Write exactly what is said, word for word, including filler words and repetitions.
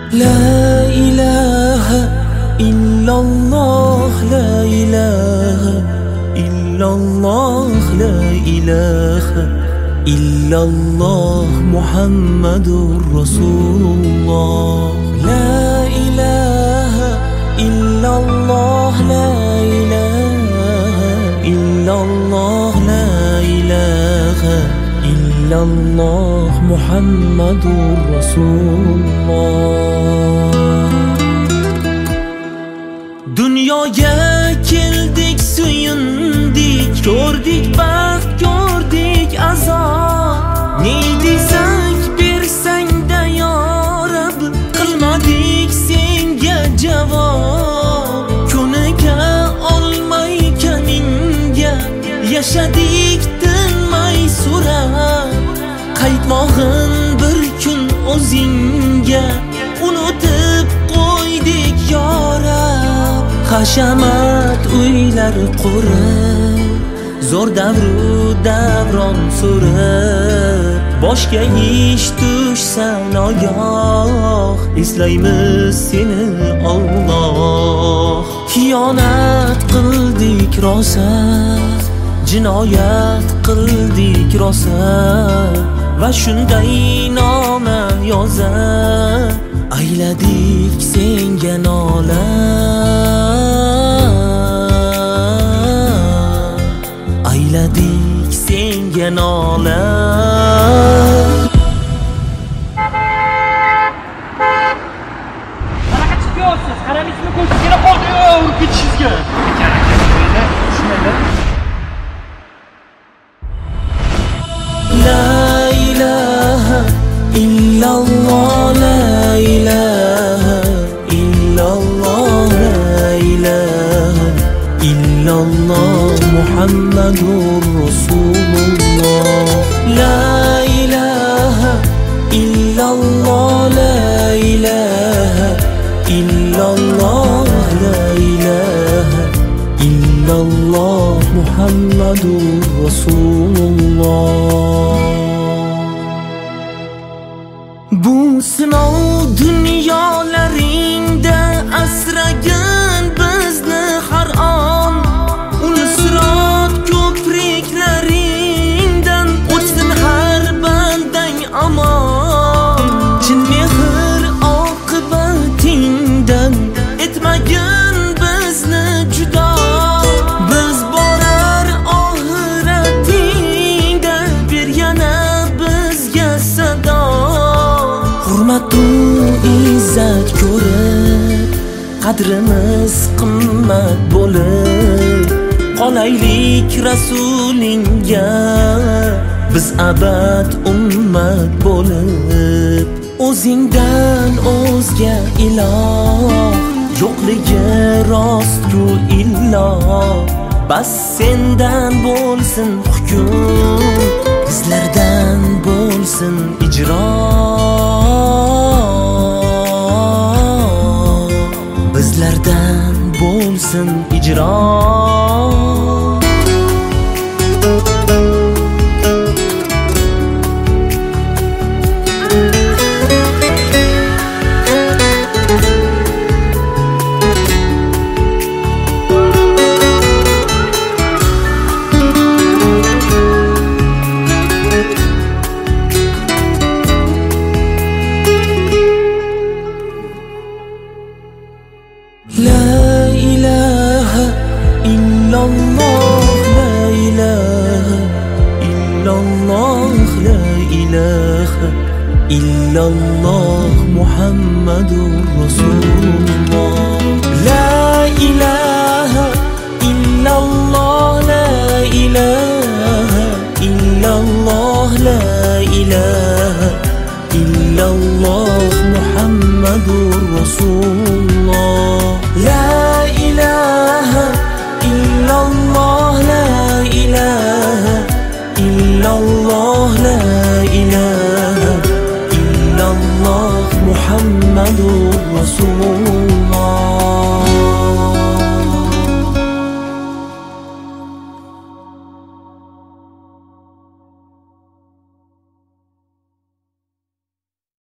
La ilahe illallah, la ilahe illallah, la ilahe illallah, Muhammadur Rasulullah. La ilahe illallah, la ilahe illallah, la ilahe illallah, Muhammadur Rasulullah. Dunyoga keldik, suyundik, ko'rdik baxt, ko'rdik azob. Ne desak bersang-da yo Rabb, qilmadik senga javob. Ko'nika olmay kaminga yashadik tinmay so'rab. Qaytmog'in bir kun o'zingga unutib qo'ydik yo Rabb. Hashamat uylar qurib, zo'r davru davron surib, boshga ish tushsa nogoh eslaymiz seni Alloh. Xiyonat qildik rosa, jinoyat qildik rosa, va shunday noma yoza ayladik senga nola. Ayladik senga nola. Qanaqa chiqyapsiz? Qaramismi ko'zga kela qoldi, urib ketishingizga. La ilahe illallah, la ilahe illallah, la ilahe illallah, Muhammadur Rasulullah. La ilahe illallah, la ilahe illallah, la ilahe illallah, Muhammadur Rasulullah. Bu sinov dunyolaringda asragin bizni har on. Ul-Sirot ko'priklaringdan o'tsin har bandang amon. Chin mehr oqibatingdan etmagin bizni judo. Biz borar oxiratingda ber yana bizga sado. Hurmatu izzat ko'rib, qadrimiz qimmat bo'lib, qolaylik rasulingga biz abad ummat bo'lib. O'zingdan o'zga iloh yo'qligi rost-ku illoh. Bas sendan bo'lsin hukm, bizlardan bo'lsin ijro. Bizlardan bo'lsin ijro. La ilahe illallah, la ilahe illallah, la ilahe illallah, Muhammadur Rasulullah. La ilahe illallah, la ilahe illallah, la ilahe illallah, Muhammadur Rasulullah. La ilahe illallah, la ilahe illallah, la ilahe illallah, Muhammadur Rasulullah.